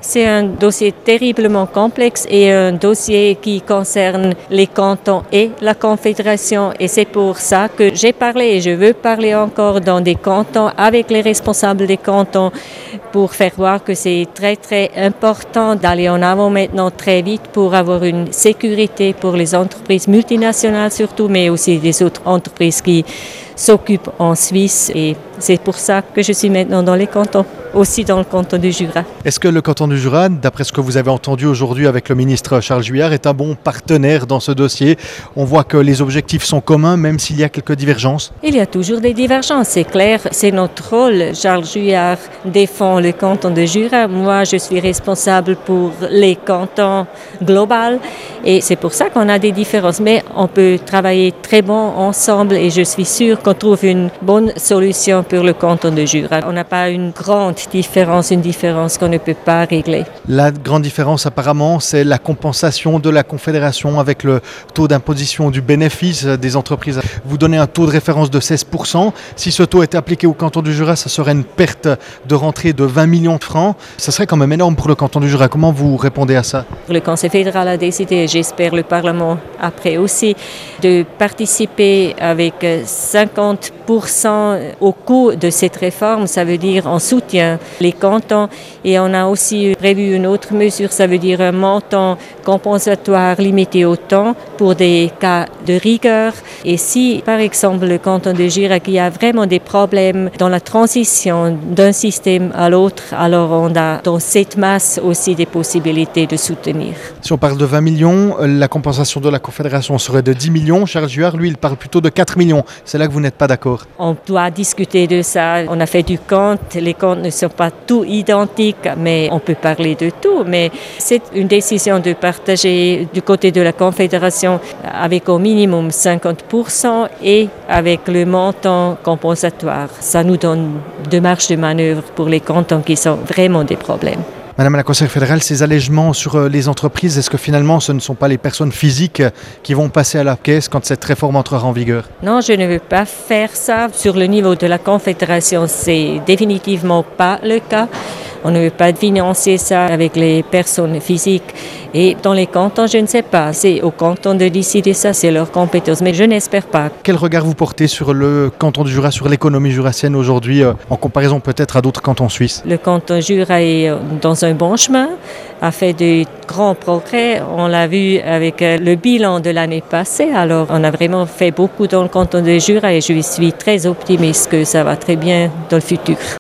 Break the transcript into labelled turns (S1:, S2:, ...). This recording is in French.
S1: C'est un dossier terriblement complexe et un dossier qui concerne les cantons et la Confédération. Et c'est pour ça que j'ai parlé et je veux parler encore dans des cantons avec les responsables des cantons pour faire voir que c'est très très important d'aller en avant maintenant très vite pour avoir une sécurité pour les entreprises multinationales surtout, mais aussi des autres entreprises qui s'occupent en Suisse. Et c'est pour ça que je suis maintenant dans les cantons, aussi dans le canton du Jura.
S2: Est-ce que le canton du Jura, d'après ce que vous avez entendu aujourd'hui avec le ministre Charles Juillard, est un bon partenaire dans ce dossier? On voit que les objectifs sont communs, même s'il y a quelques divergences.
S1: Il y a toujours des divergences, c'est clair. C'est notre rôle. Charles Juillard défend le canton de Jura. Moi, je suis responsable pour les cantons globaux. Et c'est pour ça qu'on a des différences. Mais on peut travailler très bon ensemble et je suis sûre qu'on trouve une bonne solution pour le canton de Jura. On n'a pas une grande différence, une différence qu'on ne peut pas régler.
S2: La grande différence apparemment, c'est la compensation de la Confédération avec le taux d'imposition du bénéfice des entreprises. Vous donnez un taux de référence de 16%. Si ce taux était appliqué au canton du Jura, ça serait une perte de rentrée de 20 millions de francs. Ça serait quand même énorme pour le canton du Jura. Comment vous répondez à ça?
S1: Le Conseil fédéral a décidé, et j'espère le Parlement après aussi, de participer avec 50% au coût de cette réforme. Ça veut dire en soutien les cantons. Et on a aussi prévu une autre mesure, ça veut dire un montant compensatoire limité au temps pour des cas de rigueur. Et si, par exemple, le canton de Jura qui a vraiment des problèmes dans la transition d'un système à l'autre, alors on a dans cette masse aussi des possibilités de soutenir.
S2: Si on parle de 20 millions, la compensation de la Confédération serait de 10 millions. Charles Juillard, lui, il parle plutôt de 4 millions. C'est là que vous n'êtes pas d'accord.
S1: On doit discuter de ça. On a fait du compte. Les comptes ne sont pas tous identiques, mais on peut parler de tout. Mais c'est une décision de partager du côté de la Confédération avec au minimum 50% et avec le montant compensatoire. Ça nous donne de marge de manœuvre pour les cantons qui sont vraiment des problèmes.
S2: Madame la conseillère fédérale, ces allègements sur les entreprises, est-ce que finalement ce ne sont pas les personnes physiques qui vont passer à la caisse quand cette réforme entrera en vigueur?
S1: Non, je ne veux pas faire ça. Sur le niveau de la Confédération, c'est définitivement pas le cas. On ne veut pas financer ça avec les personnes physiques. Et dans les cantons, je ne sais pas. C'est au canton de décider ça, c'est leur compétence. Mais je n'espère pas.
S2: Quel regard vous portez sur le canton du Jura, sur l'économie jurassienne aujourd'hui, en comparaison peut-être à d'autres cantons suisses?
S1: Le canton Jura est dans un bon chemin, a fait de grands progrès. On l'a vu avec le bilan de l'année passée. Alors, on a vraiment fait beaucoup dans le canton de Jura et je suis très optimiste que ça va très bien dans le futur.